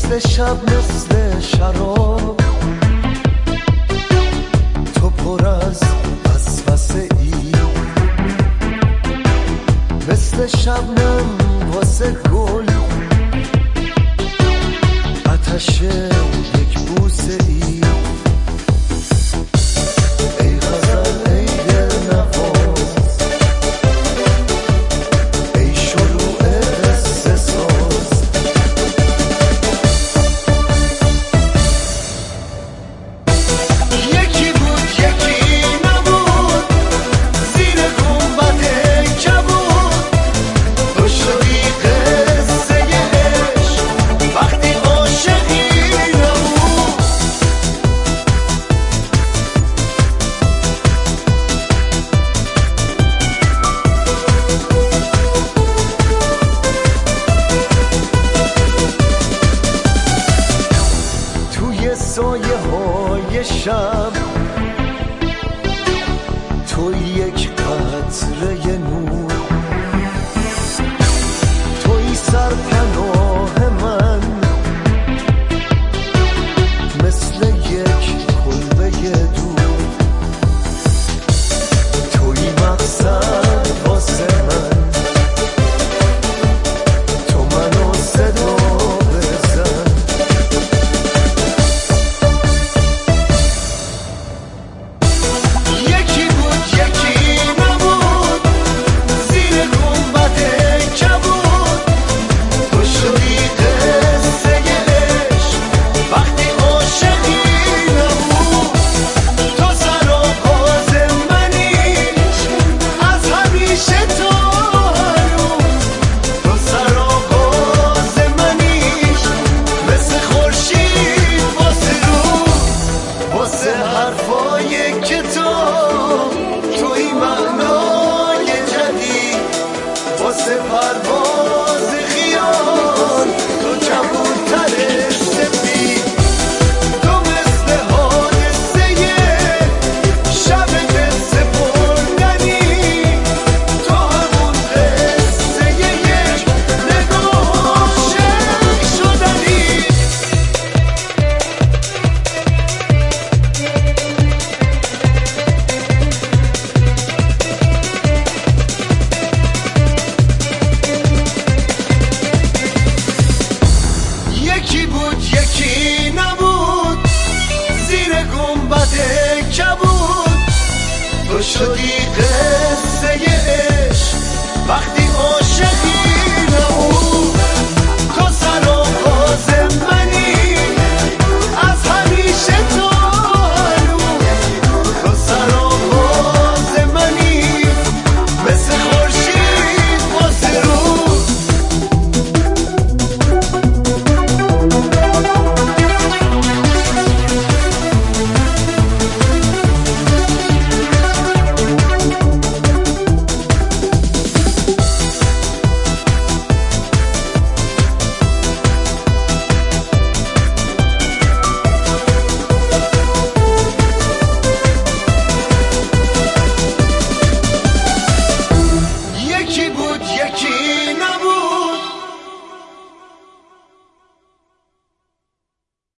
مثل شب مثل شراب تو پر از وسوسه ای، مثل شبنم واسه گل آتش یک بوسه ای. ای غزل ای دلنواز، ای شروع قصه ساز، یکی بود یکی نبود، زیر گنبد کبود تو شدی قصه عشق وقتی عاشقی نبود. توی سایه های شب تو یک قطره نور، توی سرپناه من مثل یک کلبه دور، توی مقصد واسه من، تو منو صدا بزن. یکی بود یکی نبود، زیر گنبد کبود تو شدی قصه عشق وقتی عاشقی نبود. تو سرآغاز منی از همیشه تا هنوز، تو سرآغاز منی مثل خورشید واسه روز، واسه حرفای کتاب توی معنای جدید، واسه پرواز خیال تو کبوتر سفید، تو مثل حادثه شب قصه بردنی، تو همون قصه یک نگاه عاشق شدنی. یکی بود یکی نبود، زیر گنبد کبود تو شدی